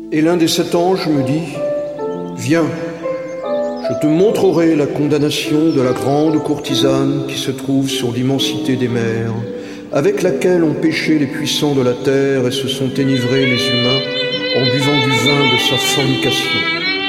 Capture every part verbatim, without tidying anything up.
Et l'un des sept anges me dit: Viens, je te montrerai la condamnation de la grande courtisane qui se trouve sur l'immensité des mers, avec laquelle ont péché les puissants de la terre et se sont enivrés les humains en buvant du vin de sa fornication.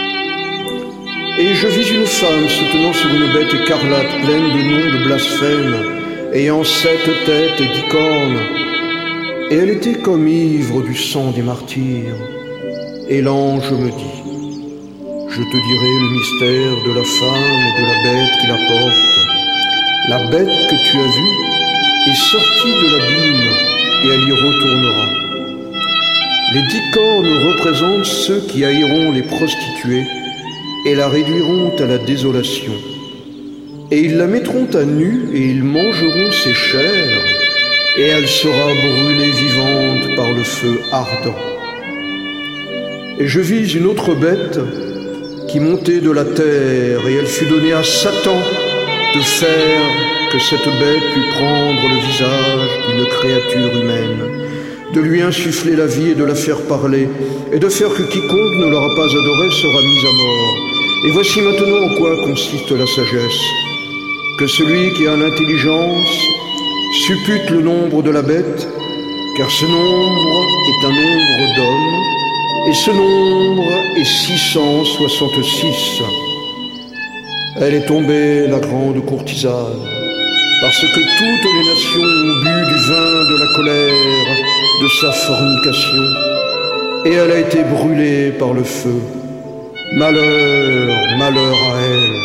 Et je vis une femme se tenant sur une bête écarlate pleine de noms de blasphème, ayant sept têtes et dix cornes, et elle était comme ivre du sang des martyrs. Et l'ange me dit: je te dirai le mystère de la femme et de la bête qui la porte. La bête que tu as vue est sortie de l'abîme et elle y retournera. Les dix cornes représentent ceux qui haïront les prostituées et la réduiront à la désolation. Et ils la mettront à nu et ils mangeront ses chairs, et elle sera brûlée vivante par le feu ardent. Et je vis une autre bête qui montait de la terre, et elle fut donnée à Satan de faire que cette bête pût prendre le visage d'une créature humaine, de lui insuffler la vie et de la faire parler, et de faire que quiconque ne l'aura pas adorée sera mis à mort. Et voici maintenant en quoi consiste la sagesse: que celui qui a l'intelligence suppute le nombre de la bête, car ce nombre est un nombre d'hommes, et ce nombre est six cent soixante-six. Elle est tombée, la grande courtisane, parce que toutes les nations ont bu du vin de la colère de sa fornication, et elle a été brûlée par le feu. Malheur, malheur à elle.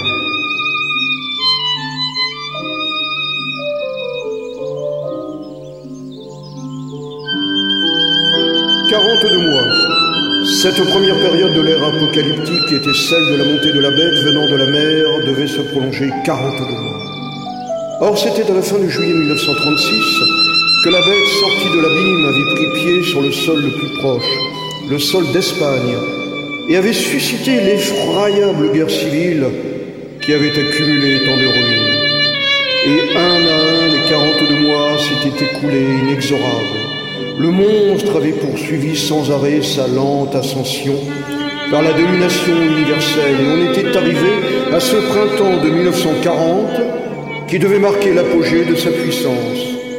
quarante-deux mois. Cette première période de l'ère apocalyptique, qui était celle de la montée de la bête venant de la mer, devait se prolonger quarante-deux mois. Or, c'était à la fin de juillet mille neuf cent trente-six que la bête sortie de l'abîme avait pris pied sur le sol le plus proche, le sol d'Espagne, et avait suscité l'effroyable guerre civile qui avait accumulé tant de ruines. Et un à un, les quarante-deux mois s'étaient écoulés inexorables. Le monstre avait poursuivi sans arrêt sa lente ascension vers la domination universelle, et on était arrivé à ce printemps de mille neuf cent quarante qui devait marquer l'apogée de sa puissance.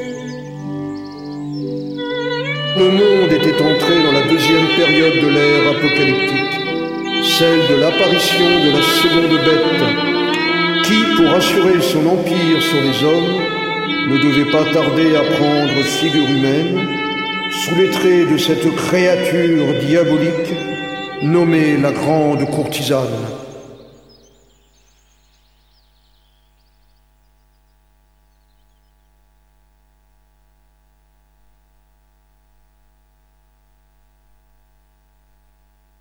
Le monde était entré dans la deuxième période de l'ère apocalyptique, celle de l'apparition de la seconde bête, qui, pour assurer son empire sur les hommes, ne devait pas tarder à prendre figure humaine, sous les traits de cette créature diabolique nommée la grande courtisane.